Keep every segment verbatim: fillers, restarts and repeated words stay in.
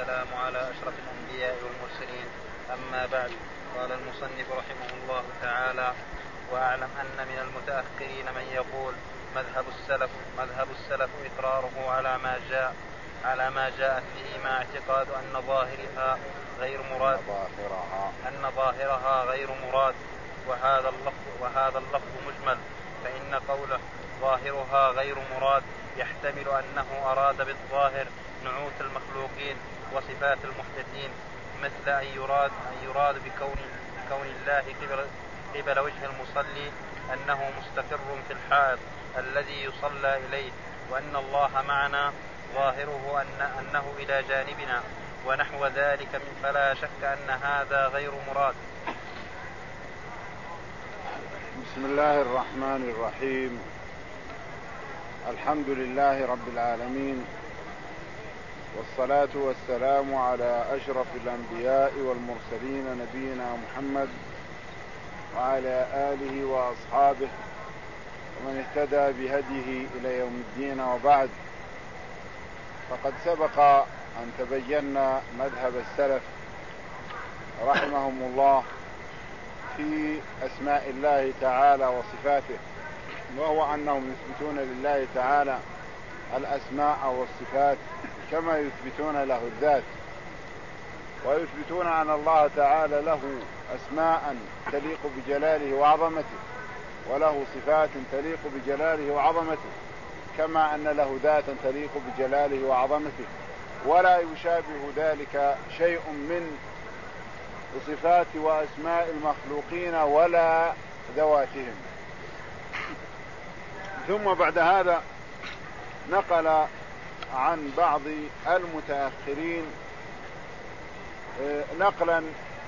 والسلام على أشرف الأنبياء والمرسلين. أما بعد. قال المصنف رحمه الله تعالى: وأعلم أن من المتأخرين من يقول مذهب السلف مذهب السلف إقراره على ما جاء على ما جاءت به، مع اعتقاد أن ظاهرها غير مراد أن ظاهرها غير مراد وهذا اللفظ وهذا اللفظ مجمل، فإن قوله ظاهرها غير مراد يحتمل أنه أراد بالظاهر نعوت المخلوقين وصفات المحدثين، مثل أن يراد أن يراد بكون بكون الله قبل, قبل وجه المصلي أنه مستقر في الحائط الذي يصلى إليه، وأن الله معنا ظاهره أن أنه إلى جانبنا ونحو ذلك، فلا شك أن هذا غير مراد. بسم الله الرحمن الرحيم. الحمد لله رب العالمين، والصلاة والسلام على أشرف الأنبياء والمرسلين نبينا محمد وعلى آله وأصحابه ومن اهتدى بهديه إلى يوم الدين. وبعد، فقد سبق أن تبينا مذهب السلف رحمهم الله في أسماء الله تعالى وصفاته، وهو أنهم يثبتون لله تعالى الأسماء والصفات كما يثبتون له الذات، ويثبتون أن الله تعالى له أسماء تليق بجلاله وعظمته، وله صفات تليق بجلاله وعظمته، كما أن له ذاتا تليق بجلاله وعظمته، ولا يشابه ذلك شيء من صفات وأسماء المخلوقين ولا ذواتهم. ثم بعد هذا نقل عن بعض المتأخرين نقلا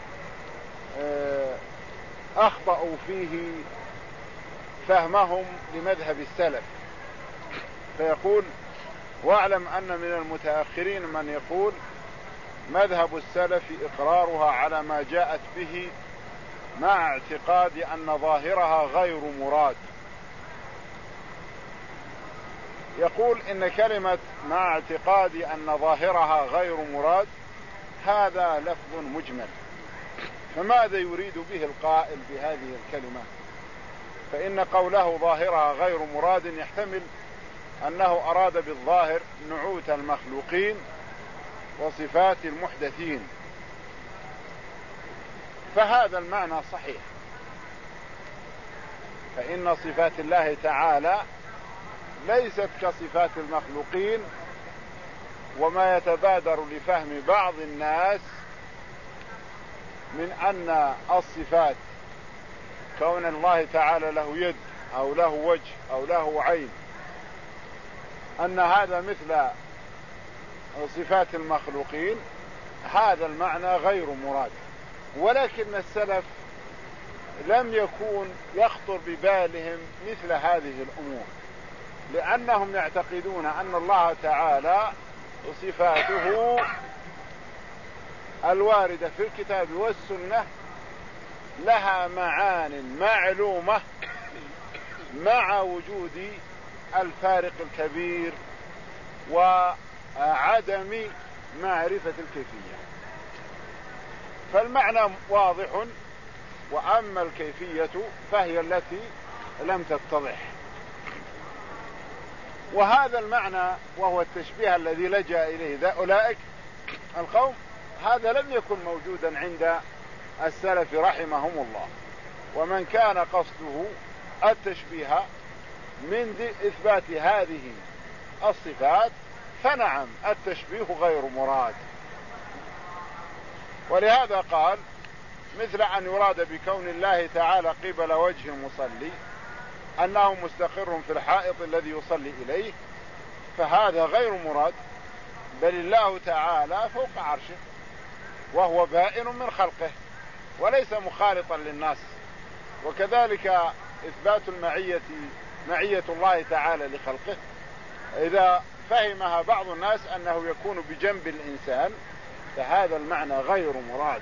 أخطأوا فيه فهمهم لمذهب السلف، فيقول: واعلم أن من المتأخرين من يقول مذهب السلف إقرارها على ما جاءت به، مع اعتقاد أن ظاهرها غير مراد. يقول إن كلمة مع اعتقاد أن ظاهرها غير مراد هذا لفظ مجمل، فماذا يريد به القائل بهذه الكلمة؟ فإن قوله ظاهرها غير مراد يحتمل أنه أراد بالظاهر نعوت المخلوقين وصفات المحدثين، فهذا المعنى صحيح، فإن صفات الله تعالى ليست كصفات المخلوقين. وما يتبادر لفهم بعض الناس من أن الصفات كون الله تعالى له يد أو له وجه أو له عين، أن هذا مثل صفات المخلوقين، هذا المعنى غير مراد. ولكن السلف لم يكون يخطر ببالهم مثل هذه الأمور، لأنهم يعتقدون أن الله تعالى صفاته الواردة في الكتاب والسنة لها معان معلومة، مع وجود الفارق الكبير وعدم معرفة الكيفية. فالمعنى واضح، وأما الكيفية فهي التي لم تتضح. وهذا المعنى وهو التشبيه الذي لجأ إليه أولئك القوم، هذا لم يكن موجودا عند السلف رحمهم الله. ومن كان قصده التشبيه من إثبات هذه الصفات فنعم، التشبيه غير مراد. ولهذا قال: مثل أن يراد بكون الله تعالى قبل وجه المصلي أنه مستقر في الحائط الذي يصلي إليه، فهذا غير مراد، بل الله تعالى فوق عرشه وهو بائن من خلقه وليس مخالطا للناس. وكذلك إثبات المعية معية الله تعالى لخلقه، إذا فهمها بعض الناس أنه يكون بجنب الإنسان فهذا المعنى غير مراد.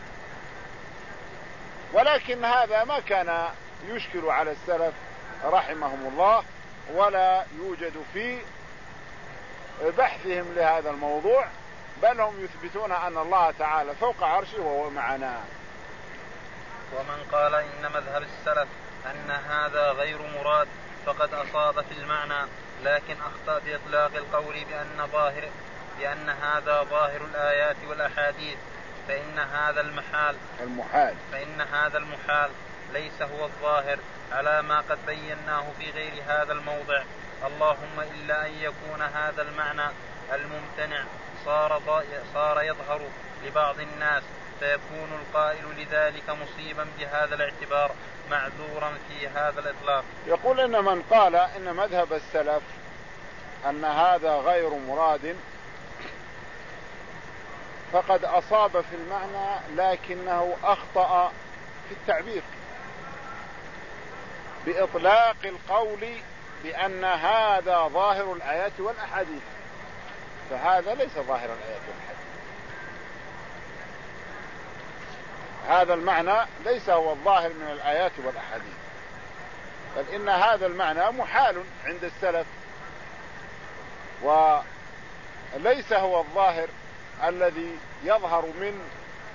ولكن هذا ما كان يشكل على السلف رحمهم الله، ولا يوجد في بحثهم لهذا الموضوع بل هم يثبتون أن الله تعالى فوق عرشه وهو معنا. ومن قال إن مذهب السلف أن هذا غير مراد فقد أصاب في المعنى، لكن أخطأ بإطلاق القول بأن ظاهر بأن هذا ظاهر الآيات والأحاديث، فإن هذا المحال المحال فإن هذا المحال ليس هو الظاهر على ما قد بيناه في غير هذا الموضع، اللهم إلا أن يكون هذا المعنى الممتنع صار صار يظهر لبعض الناس، فيكون القائل لذلك مصيبا بهذا الاعتبار معذورا في هذا الإطلاق. يقول إن من قال إن مذهب السلف أن هذا غير مراد فقد أصاب في المعنى لكنه أخطأ في التعبير بإطلاق القول بأن هذا ظاهر الآيات والأحاديث، فهذا ليس ظاهر الآيات والأحاديث، هذا المعنى ليس هو الظاهر من الآيات والأحاديث، بل إن هذا المعنى محال عند السلف، وليس هو الظاهر الذي يظهر من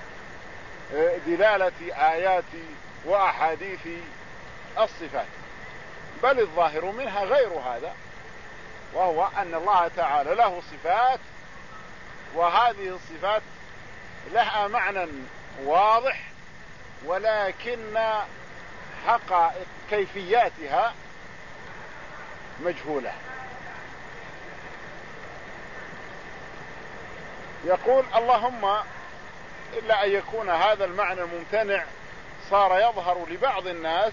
دلالة آيات وأحاديث الصفات، بل الظاهر منها غير هذا، وهو أن الله تعالى له صفات، وهذه الصفات لها معنى واضح، ولكن حقائق كيفياتها مجهولة. يقول اللهم إلا أن يكون هذا المعنى الممتنع صار يظهر لبعض الناس،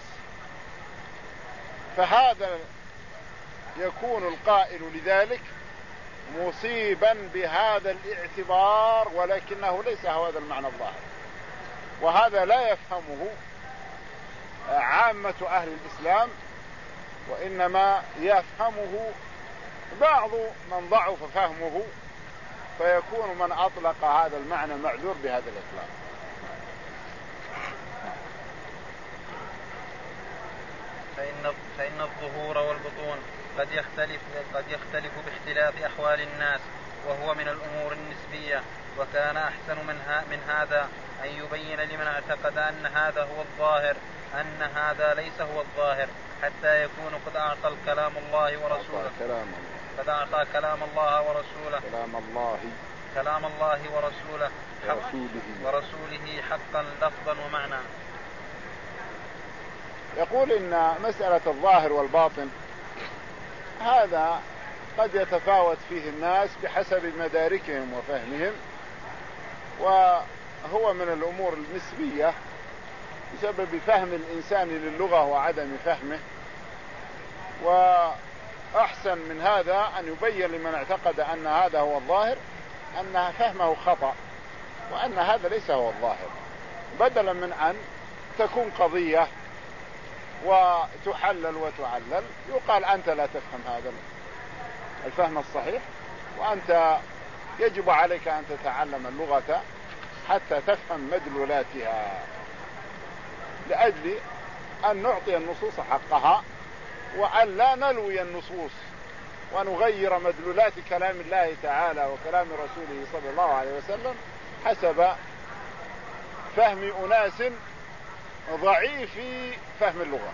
فهذا يكون القائل لذلك مصيبا بهذا الاعتبار، ولكنه ليس هذا المعنى الظاهر، وهذا لا يفهمه عامة أهل الإسلام، وإنما يفهمه بعض من ضعف فهمه، فيكون من أطلق هذا المعنى معذور بهذا الإطلاق. فإن, فإن الظهور والبطون قد يختلف, قد يختلف باختلاف أحوال الناس، وهو من الأمور النسبية، وكان أحسن من, ها من هذا أن يبين لمن اعتقد أن هذا هو الظاهر أن هذا ليس هو الظاهر، حتى يكون قد أعطى الكلام الله ورسوله قد أعطى كلام الله ورسوله كلام الله كلام الله ورسوله ورسوله, ورسوله حقا لفظا ومعنى. يقول إن مسألة الظاهر والباطن هذا قد يتفاوت فيه الناس بحسب مداركهم وفهمهم، وهو من الأمور النسبية بسبب فهم الإنسان للغة وعدم فهمه، وأحسن من هذا أن يبين لمن اعتقد أن هذا هو الظاهر أن فهمه خطأ، وأن هذا ليس هو الظاهر، بدلا من أن تكون قضية وتحلل وتعلل يقال أنت لا تفهم هذا الفهم الصحيح، وأنت يجب عليك أن تتعلم اللغة حتى تفهم مدلولاتها، لأجل أن نعطي النصوص حقها، وأن لا نلوي النصوص ونغير مدلولات كلام الله تعالى وكلام رسوله صلى الله عليه وسلم حسب فهم أناس ضعيف فهم اللغة.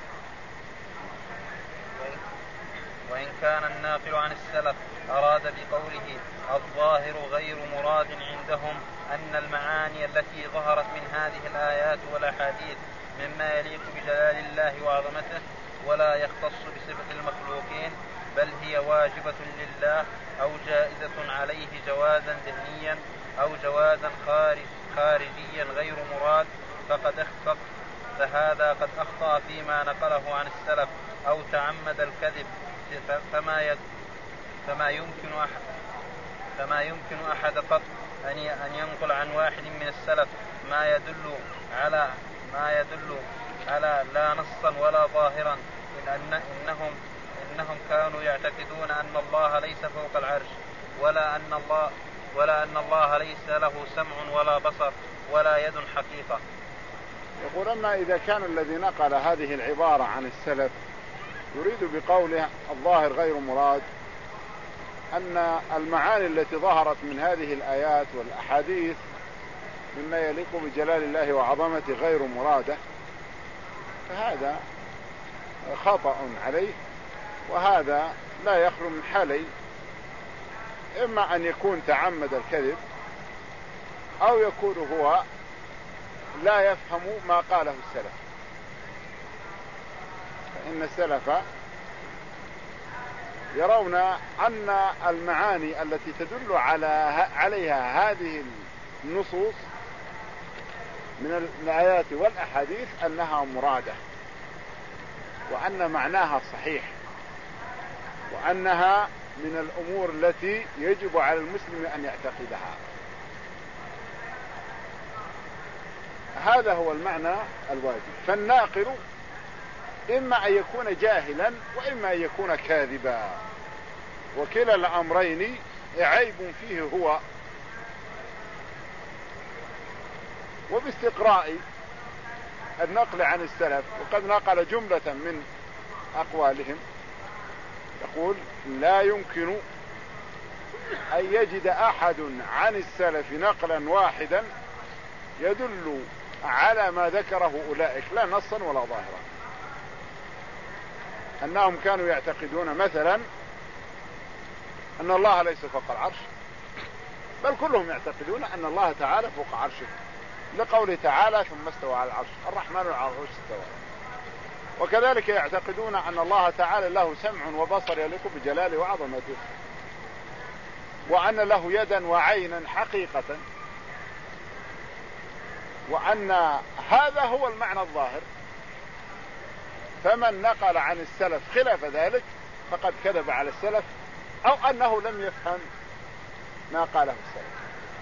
وإن كان الناقل عن السلف أراد بقوله الظاهر غير مراد عندهم أن المعاني التي ظهرت من هذه الآيات والأحاديث مما يليق بجلال الله وعظمته ولا يختص بصفة المخلوقين، بل هي واجبة لله أو جائزة عليه جوازا ذهنيا أو جوازا خارج خارجيا غير مراد، فقد اخطأ، فهذا قد أخطأ فيما نقله عن السلف أو تعمد الكذب، فما فما يمكن أحد فما يمكن أحد قط أن أن ينقل عن واحد من السلف ما يدل على ما يدل على لا نصا ولا ظاهرا، إن إنهم إنهم كانوا يعتقدون أن الله ليس فوق العرش، ولا أن الله ولا أن الله ليس له سمع ولا بصر ولا يد حقيقة. يقول أما إذا كان الذي نقل هذه العبارة عن السلف يريد بقوله الظاهر غير مراد أن المعاني التي ظهرت من هذه الآيات والأحاديث مما يليق بجلال الله وعظمته غير مرادة، فهذا خطأ عليه، وهذا لا يخلو من حالين: إما أن يكون تعمد الكذب، أو يكون هو لا يفهم ما قاله السلف. فإن السلف يرون أن المعاني التي تدل على عليها هذه النصوص من الآيات والأحاديث أنها مرادة، وأن معناها صحيح، وأنها من الأمور التي يجب على المسلم أن يعتقدها. هذا هو المعنى الواجب. فالناقل إما أن يكون جاهلا وإما أن يكون كاذبا، وكلا الأمرين عيب فيه هو. وباستقراء النقل عن السلف، وقد نقل جملة من أقوالهم، يقول: لا يمكن أن يجد أحد عن السلف نقلا واحدا يدل على ما ذكره أولئك، لا نصا ولا ظاهرا. أنهم كانوا يعتقدون مثلا أن الله ليس فوق العرش، بل كلهم يعتقدون أن الله تعالى فوق عرشه، لقوله تعالى: ثم استوى على العرش، الرحمن على العرش استوى. وكذلك يعتقدون أن الله تعالى له سمع وبصر يليق بجلاله وعظمته، وأن له يدا وعينا حقيقة، وأن هذا هو المعنى الظاهر. فمن نقل عن السلف خلاف ذلك فقد كذب على السلف، أو أنه لم يفهم ما قاله السلف.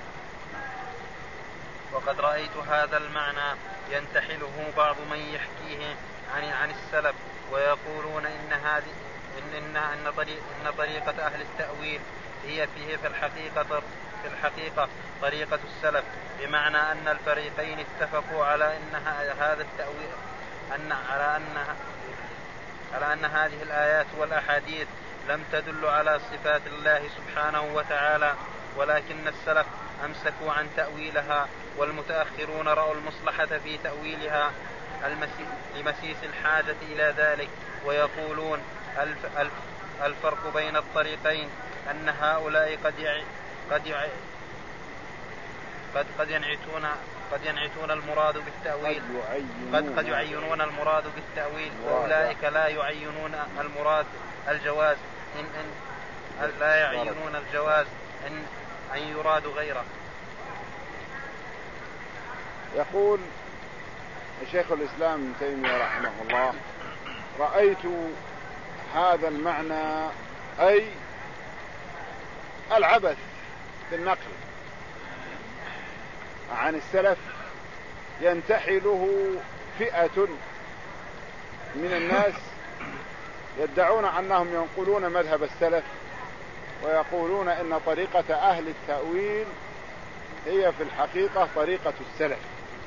وقد رأيت هذا المعنى ينتحله بعض من يحكيه عن عن السلف، ويقولون إن هذه إن إن إن, طريق إن طريقة أهل التأويل هي فيه في الحقيقة في الحقيقة طريقة السلف، بمعنى أن الفريقين اتفقوا على أن هذا التأويل أن على أن على أن هذه الآيات والأحاديث لم تدل على صفات الله سبحانه وتعالى، ولكن السلف أمسكوا عن تأويلها، والمتأخرون رأوا المصلحة في تأويلها لمسيس الحاجة إلى ذلك. ويقولون الف الف الفرق بين الطريقين أن هؤلاء قد يع... قد يع... قد قد ينعتون قد ينعتون المراد بالتأويل قد قد يعينون المراد بالتأويل، وأولئك لا يعينون المراد الجواز إن إن لا يعينون الجواز إن أن يراد غيره. يقول الشيخ الإسلام ابن تيمية رحمه الله: رأيت هذا المعنى، أي العبث بالنقل عن السلف، ينتحله فئة من الناس يدعون أنهم ينقلون مذهب السلف، ويقولون إن طريقة أهل التأويل هي في الحقيقة طريقة السلف،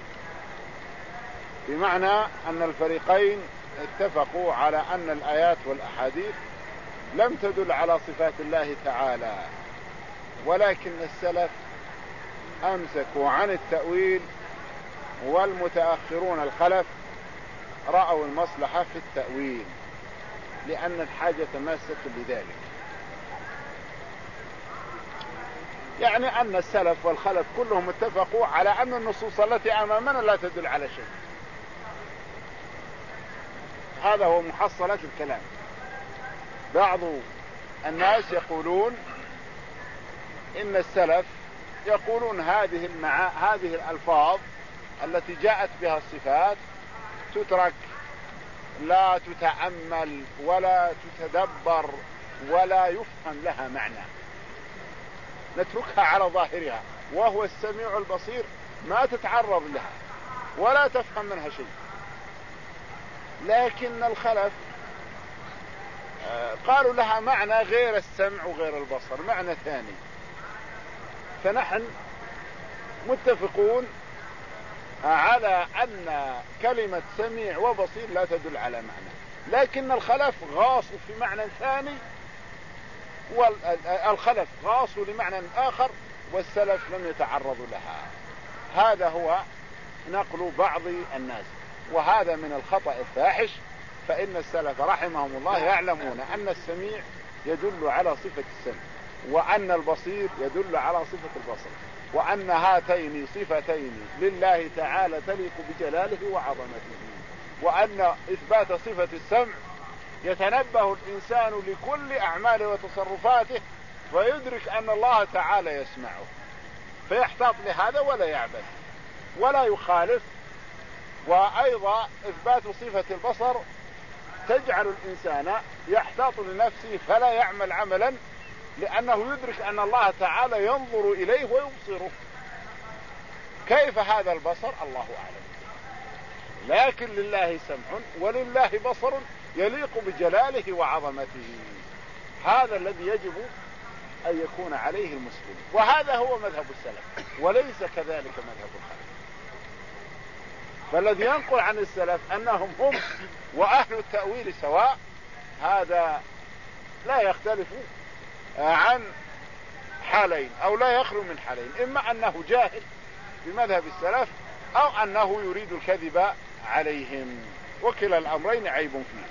بمعنى أن الفريقين اتفقوا على أن الآيات والأحاديث لم تدل على صفات الله تعالى، ولكن السلف أمسكوا عن التأويل، والمتأخرون الخلف رأوا المصلحة في التأويل لأن الحاجة ماسة لذلك. يعني أن السلف والخلف كلهم اتفقوا على أن النصوص التي أمامنا لا تدل على شيء. هذا هو محصلة الكلام. بعض الناس يقولون إن السلف يقولون هذه المعا... هذه الألفاظ التي جاءت بها الصفات تترك، لا تتأمل ولا تتدبر ولا يفهم لها معنى، نتركها على ظاهرها، وهو السميع البصير، ما تتعرض لها ولا تفهم منها شيء. لكن الخلف قالوا لها معنى غير السمع وغير البصر، معنى ثاني. فنحن متفقون على أن كلمة سميع وبصير لا تدل على معنى، لكن الخلف غاصوا في معنى ثاني والخلف غاصوا لمعنى آخر والسلف لم يتعرضوا لها. هذا هو نقل بعض الناس، وهذا من الخطأ الفاحش. فإن السلف رحمهم الله يعلمون أن السميع يدل على صفة السمع، وأن البصير يدل على صفة البصر، وأن هاتين صفتين لله تعالى تليق بجلاله وعظمته، وأن إثبات صفة السمع يتنبه الإنسان لكل أعماله وتصرفاته ويدرك أن الله تعالى يسمعه، فيحتاط لهذا ولا يعبث ولا يخالف. وأيضا إثبات صفة البصر تجعل الإنسان يحتاط لنفسه فلا يعمل عملا، لأنه يدرك أن الله تعالى ينظر إليه ويبصره. كيف هذا البصر؟ الله أعلم، لكن لله سمع ولله بصر يليق بجلاله وعظمته. هذا الذي يجب أن يكون عليه المسلم، وهذا هو مذهب السلف، وليس كذلك مذهب الخلف. فالذي ينقل عن السلف أنهم هم وأهل التأويل سواء، هذا لا يختلف عن حالين أو لا يخلو من حالين: إما أنه جاهل بمذهب السلف أو أنه يريد الكذب عليهم، وكلا الأمرين عيب فيه.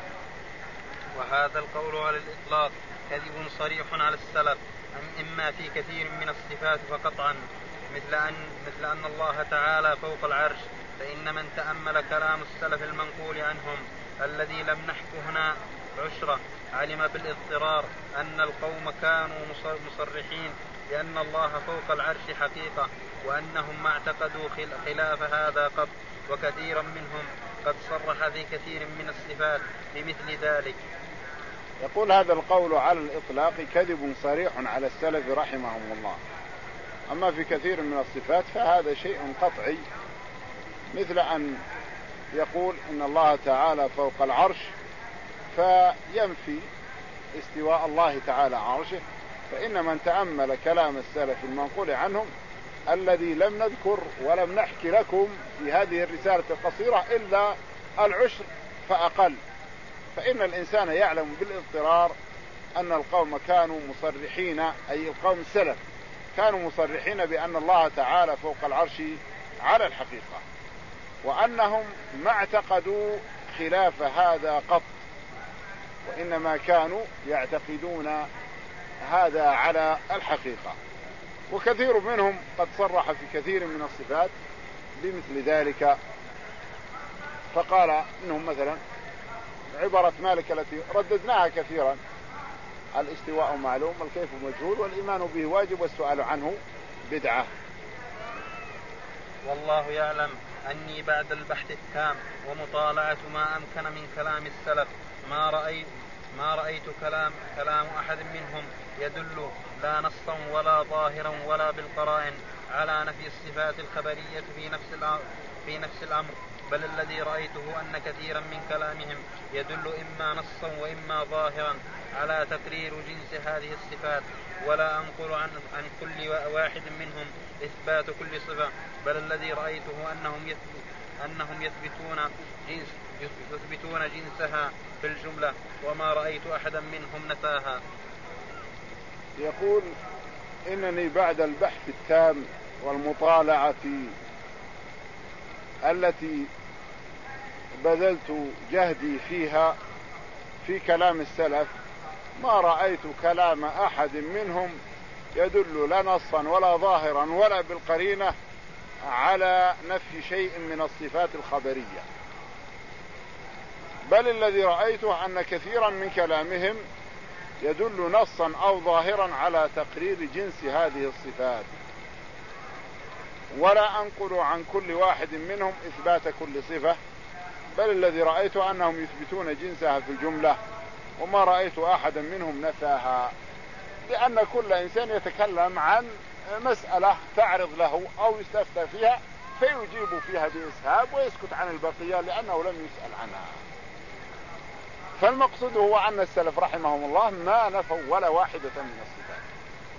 وهذا القول على الإطلاق كذب صريح على السلف، إما في كثير من الصفات فقطعا، مثل أن, مثل أن الله تعالى فوق العرش، فإن من تأمل كلام السلف المنقول عنهم الذي لم نحكه هنا عشرة علم بالاضطرار أن القوم كانوا مصرحين بأن الله فوق العرش حقيقة، وأنهم ما اعتقدوا خلاف هذا قط، وكثيرا منهم قد صرح في كثير من الصفات بمثل ذلك. يقول هذا القول على الإطلاق كذب صريح على السلف رحمهم الله. أما في كثير من الصفات فهذا شيء قطعي، مثل أن يقول إن الله تعالى فوق العرش فينفي استواء الله تعالى عرشه. فإن من تأمل كلام السلف المنقول عنهم الذي لم نذكر ولم نحكي لكم في هذه الرسالة القصيرة إلا العشر فأقل، فإن الإنسان يعلم بالاضطرار أن القوم كانوا مصرحين، أي القوم السلف كانوا مصرحين بأن الله تعالى فوق العرش على الحقيقة، وأنهم ما اعتقدوا خلاف هذا قط، وإنما كانوا يعتقدون هذا على الحقيقة. وكثير منهم قد صرح في كثير من الصفات بمثل ذلك، فقال إنهم مثلا عبارة مالك التي رددناها كثيرا: الاستواء معلوم والكيف مجهول والإيمان به واجب والسؤال عنه بدعة. والله يعلم أني بعد البحث التام ومطالعة ما أمكن من كلام السلف ما رأيت ما رأيت كلام كلام أحد منهم يدل لا نصا ولا ظاهرا ولا بالقرائن على نفي الصفات الخبرية في نفس في نفس الأمر، بل الذي رأيته أن كثيرا من كلامهم يدل إما نصا وإما ظاهرا على تقرير جنس هذه الصفات، ولا أنقل عن, عن كل واحد منهم إثبات كل صفة، بل الذي رأيته أنهم يثبت أنهم يثبتون جنس يثبتون جنسها في الجملة، وما رأيت أحدا منهم نفاها. يقول: إنني بعد البحث التام والمطالعة التي بذلت جهدي فيها في كلام السلف ما رأيت كلام أحد منهم يدل لا نصا ولا ظاهرا ولا بالقرينة على نفي شيء من الصفات الخبرية، بل الذي رأيته أن كثيرا من كلامهم يدل نصا أو ظاهرا على تقرير جنس هذه الصفات، ولا أنقل عن كل واحد منهم إثبات كل صفة، بل الذي رأيته أنهم يثبتون جنسها في الجملة، وما رأيت أحدا منهم نفاها، لأن كل إنسان يتكلم عن مسألة تعرض له أو يستفتى فيها فيجيب فيها بإسهاب ويسكت عن البقية لأنه لم يسأل عنها. فالمقصود هو أن السلف رحمهم الله ما نفوا ولا واحدة من الصفات،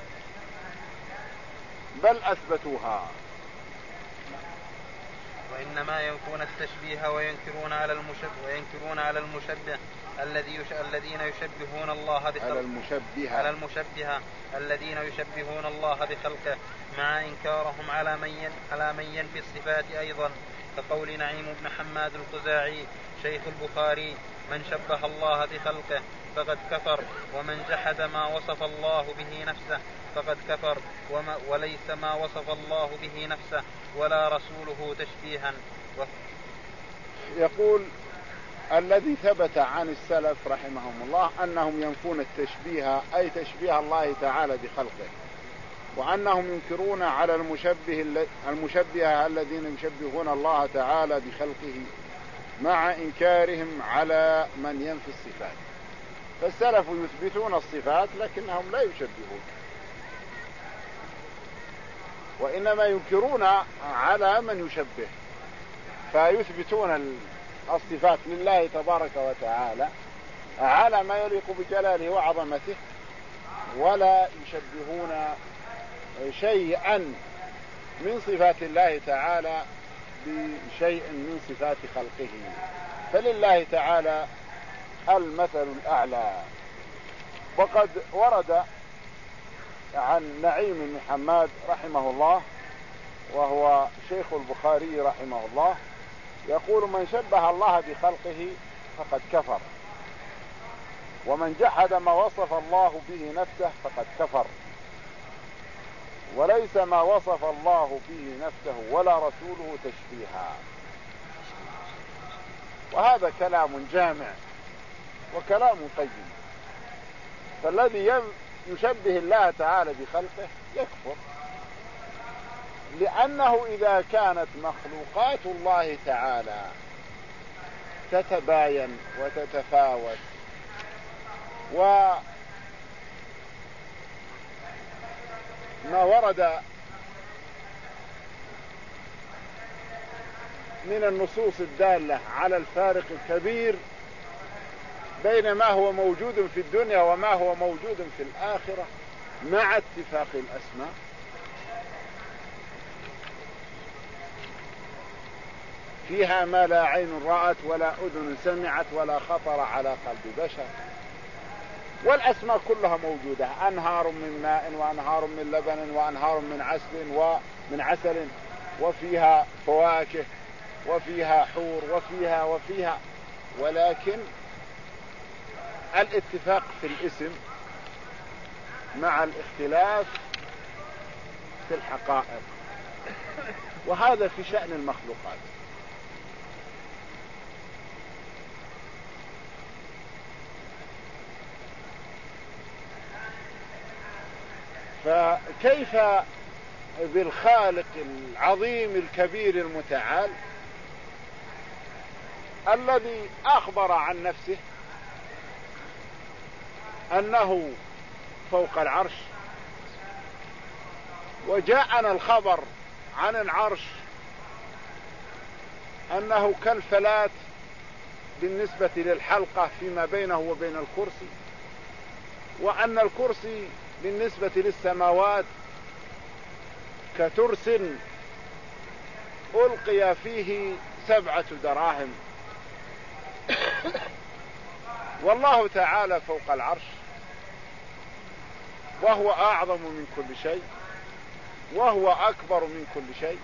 بل أثبتوها. وإن وإنما ينفون التشبيه وينكرون على المشبه وينكرون على المشبه الذي يش... الذين يشبهون الله بخلقه على المشبهة على المشبهة الذين يشبهون الله بخلقه مع إنكارهم على من ين... على من ينفي الصفات أيضا، كقول نعيم بن حماد الخزاعي شيخ البخاري: من شبه الله بخلقه فقد كفر، ومن جحد ما وصف الله به نفسه فقد كفر، وما وليس ما وصف الله به نفسه ولا رسوله تشبيها. و... يقول الذي ثبت عن السلف رحمهم الله أنهم ينفون التشبيه، أي تشبيه الله تعالى بخلقه، وأنهم ينكرون على المشبه المشبهة الذين يشبهون الله تعالى بخلقه مع إنكارهم على من ينفي الصفات. فالسلف يثبتون الصفات لكنهم لا يشبهون، وإنما ينكرون على من يشبه، فيثبتون الصفات لله تبارك وتعالى على ما يليق بجلاله وعظمته، ولا يشبهون شيئا من صفات الله تعالى بشيء من صفات خلقه، فلله تعالى المثل الأعلى. وقد ورد عن نعيم بن حماد رحمه الله وهو شيخ البخاري رحمه الله يقول: من شبه الله بخلقه فقد كفر، ومن جحد ما وصف الله به نفسه فقد كفر، وليس ما وصف الله به نفسه ولا رسوله تشبيها. وهذا كلام جامع وكلام قيم. فالذي يشبه الله تعالى بخلقه يكفر، لأنه إذا كانت مخلوقات الله تعالى تتباين وتتفاوت وما ورد من النصوص الدالة على الفارق الكبير بين ما هو موجود في الدنيا وما هو موجود في الآخرة مع اتفاق الأسماء، فيها ما لا عين رأت ولا أذن سمعت ولا خطر على قلب بشر، والأسماء كلها موجودة: أنهار من ماء وأنهار من لبن وأنهار من عسل ومن عسل، وفيها فواكه وفيها حور وفيها وفيها ولكن الاتفاق في الاسم مع الاختلاف في الحقائق، وهذا في شأن المخلوقات. فكيف بالخالق العظيم الكبير المتعال الذي أخبر عن نفسه أنه فوق العرش، وجاءنا الخبر عن العرش أنه كالفلاة بالنسبة للحلقة فيما بينه وبين الكرسي، وأن الكرسي بالنسبة للسماوات كترس ألقي فيه سبعة دراهم. والله تعالى فوق العرش، وهو أعظم من كل شيء، وهو أكبر من كل شيء،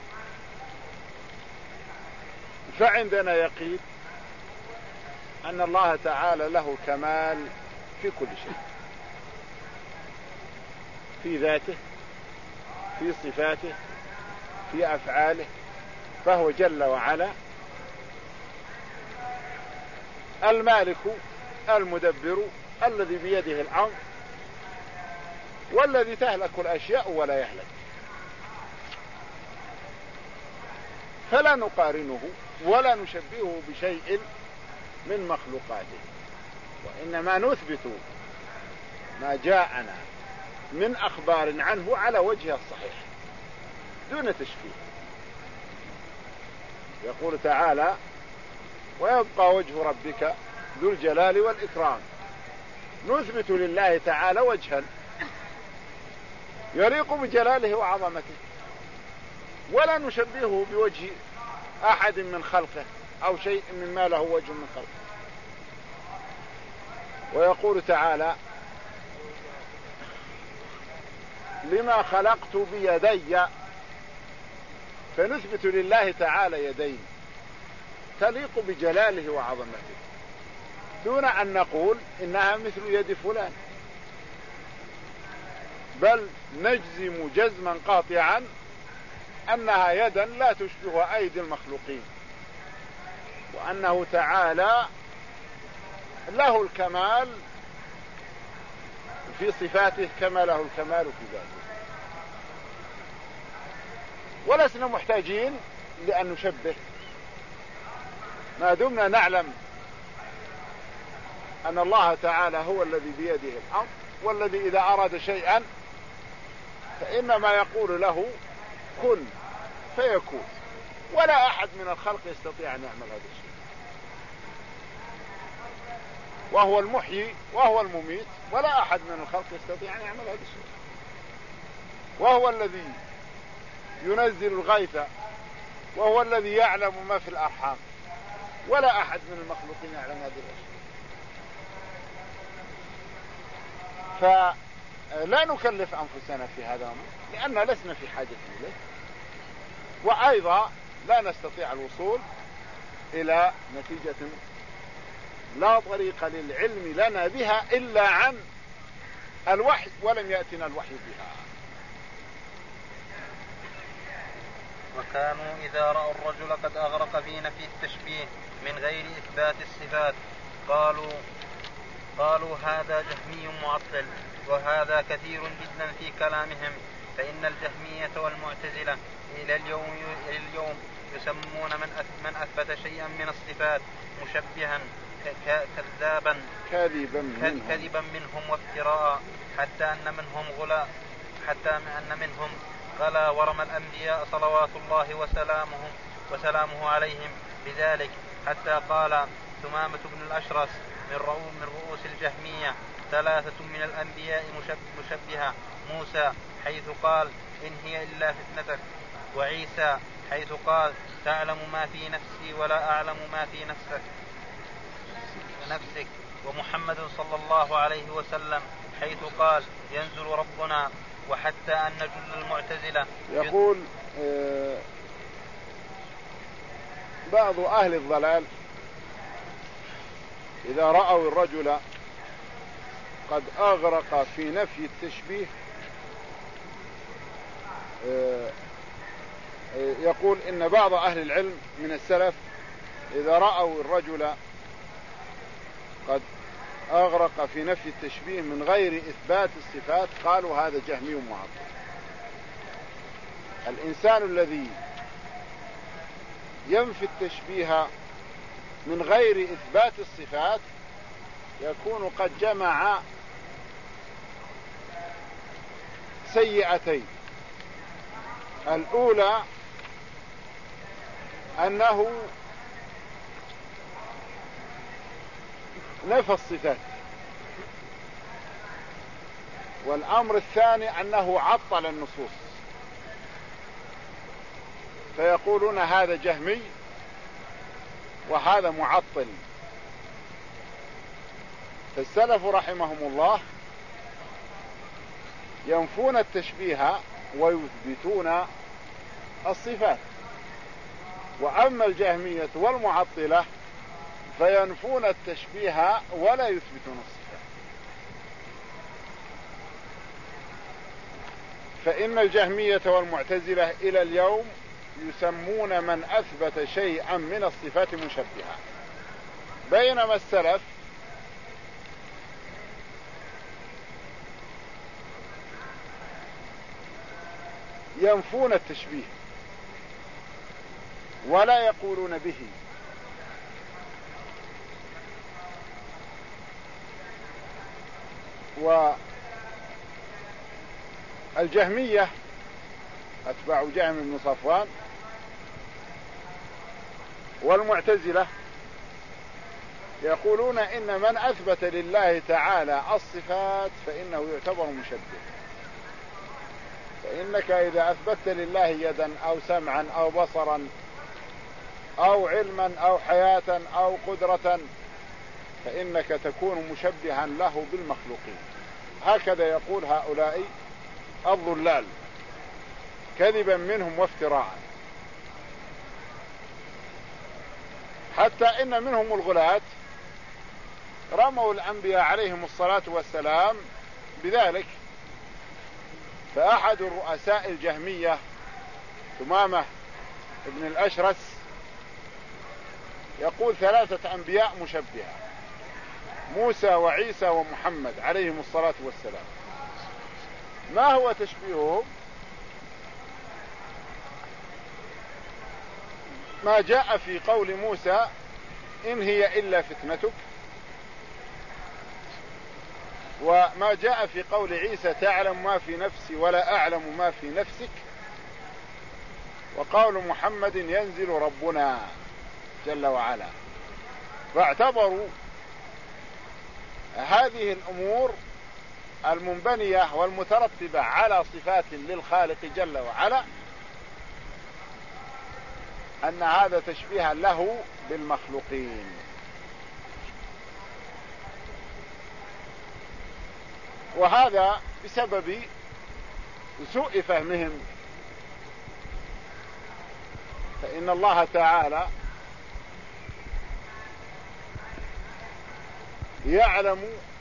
فعندنا يقين أن الله تعالى له كمال في كل شيء، في ذاته، في صفاته، في أفعاله، فهو جل وعلا المالك المدبر الذي بيده الأمر، والذي تهلك الأشياء ولا يهلك. فلا نقارنه ولا نشبهه بشيء من مخلوقاته، وإنما نثبت ما جاءنا من أخبار عنه على وجه الصحيح دون تشبيه. يقول تعالى: ويبقى وجه ربك ذو الجلال والإكرام. نثبت لله تعالى وجها يليق بجلاله وعظمته، ولا نشبهه بوجه أحد من خلقه أو شيء مما له وجه من خلقه. ويقول تعالى لما خلقت بيدي، فنثبت لله تعالى يدين تليق بجلاله وعظمته دون أن نقول إنها مثل يد فلان، بل نجزم جزما قاطعا أنها يدا لا تشبه أيدي المخلوقين، وأنه تعالى له الكمال في صفاته كما له الكمال في ذاته. ولسنا محتاجين لأن نشبه ما دمنا نعلم أن الله تعالى هو الذي بيده الأمر، والذي إذا أراد شيئا فإنما يقول له كن فيكون، ولا أحد من الخلق يستطيع أن يعمل هذا الشيء، وهو المحيي وهو المميت، ولا أحد من الخلق يستطيع أن يعمل هذا الشيء، وهو الذي ينزل الغيث، وهو الذي يعلم ما في الأرحام، ولا أحد من المخلوقين يعلم هذه الأشياء. فلا نكلف أنفسنا في هذا الأمر لأننا لسنا في حاجة إليه، وأيضا لا نستطيع الوصول إلى نتيجة لا طريق للعلم لنا بها إلا عن الوحي، ولم يأتنا الوحي بها. وكانوا إذا رأوا الرجل قد أغرق في نفي التشبيه من غير إثبات الصفات قالوا قالوا هذا جهمي معطل. وهذا كثير جدا في كلامهم، فإن الجهمية والمعتزلة إلى اليوم, إلى اليوم يسمون من من أثبت شيئا من الصفات مشبها كذابا كذبا منهم, كذبا منهم وافتراء، حتى أن منهم غلا حتى أن منهم غلا ورمى الأنبياء صلوات الله وسلامه وسلامه عليهم بذلك، حتى قال ثمامة بن الأشرس من رؤوس الجهمية ثلاثة من الأنبياء مشبهة: موسى حيث قال إن هي إلا فتنتك، وعيسى حيث قال تعلم ما في نفسي ولا أعلم ما في نفسك نفسك ومحمد صلى الله عليه وسلم حيث قال ينزل ربنا. وحتى أن جل المعتزلة يقول بعض أهل الضلال إذا رأوا الرجل قد أغرق في نفي التشبيه يقول إن بعض أهل العلم من السلف إذا رأوا الرجل قد أغرق في نفي التشبيه من غير إثبات الصفات قالوا هذا جهمي معطل. الإنسان الذي ينفي التشبيه من غير إثبات الصفات يكون قد جمع سيئتين: الأولى أنه نفى الصفات، والأمر الثاني أنه عطل النصوص، فيقولون هذا جهمي وهذا معطل. فالسلف رحمهم الله ينفون التشبيه ويثبتون الصفات، وأما الجهمية والمعطلة فينفون التشبيه ولا يثبتون الصفات. فإن الجهمية والمعتزلة إلى اليوم يسمون من أثبت شيئا من الصفات مشبها، بينما السلف ينفون التشبيه ولا يقولون به. والجهمية أتباع جهم بن صفوان والمعتزلة يقولون إن من أثبت لله تعالى الصفات فإنه يعتبر مشبه، فإنك إذا أثبتت لله يدا أو سمعا أو بصرا أو علما أو حياة أو قدرة فإنك تكون مشبها له بالمخلوقين. هكذا يقول هؤلاء الضلال كذبا منهم وافتراء. حتى إن منهم الغلاة رموا الأنبياء عليهم الصلاة والسلام بذلك. فأحد الرؤساء الجهمية ثمامة ابن الأشرس يقول ثلاثة أنبياء مشبهة، موسى وعيسى ومحمد عليهم الصلاة والسلام. ما هو تشبيههم؟ ما جاء في قول موسى إن هي إلا فتنتك، وما جاء في قول عيسى تعلم ما في نفسي ولا أعلم ما في نفسك، وقول محمد ينزل ربنا جل وعلا. فاعتبروا هذه الأمور المنبنية والمترتبة على صفات للخالق جل وعلا أن هذا تشبيها له بالمخلوقين. وهذا بسبب سوء فهمهم. فإن الله تعالى يعلم